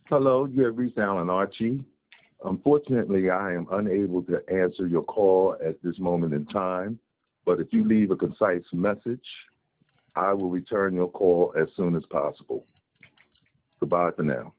Hello, you have reached Alan Archie. Unfortunately, I am unable to answer your call at this moment in time, but if you leave a concise message, I will return your call as soon as possible. Goodbye for now.